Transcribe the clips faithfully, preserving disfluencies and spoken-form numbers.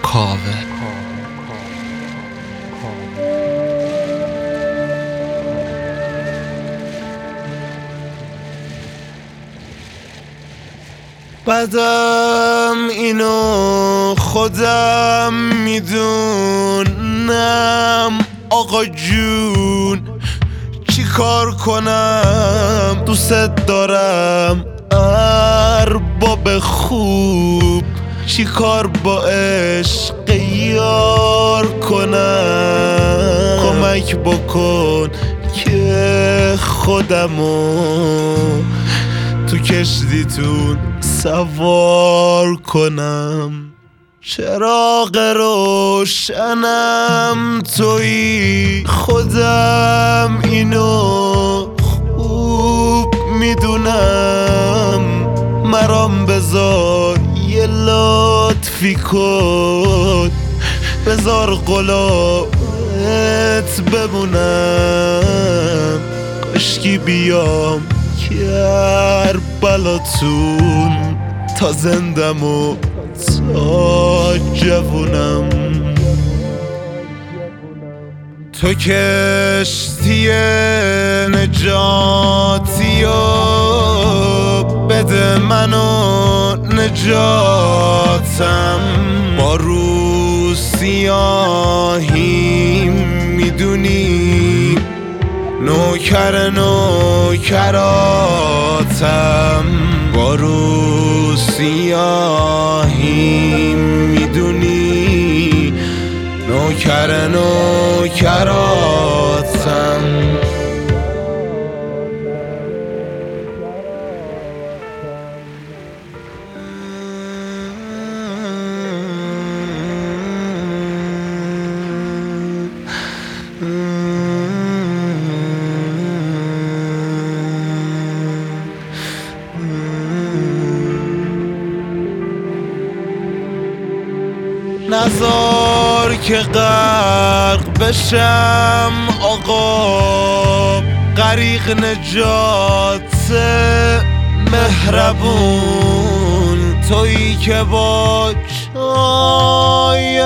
کاوه. بدم اینو خودم میدونم آقا جون، چی کار کنم؟ دوست دارم ارباب خوب، چی کار با عشق یار کنم؟ کمک بکن که خودمو تو کشتیتون سوار کنم. چراغ روشنم تویی، خودم اینو خوب میدونم. مرام بذار یه لطفی کن، بذار قلابت بمونم. کاشکی بیام کربلاتون تا زندم و تا جوونم. تو کشتی نجاتی و بده منو نجاتم. با رو سیاهی میدونی نوکر نوکراتم. با رو سیاهی میدونی نوکر نوکراتم. نذار که غرق بشم آقا، غریق نجات مهربون. تویی که با چای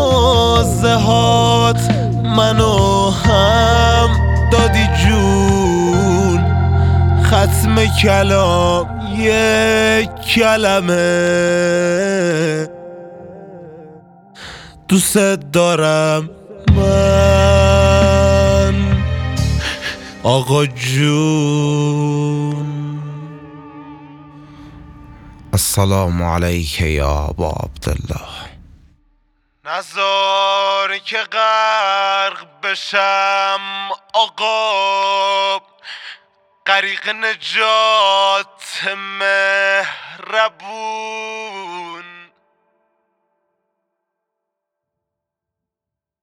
روزهات منو هم دادی جون. ختم کلام یک کلمه، دوست دارم من آقا جون. السلام علیک یا ابا عبدالله. نذار که غرق بشم آقا، غریق نجات مهربون.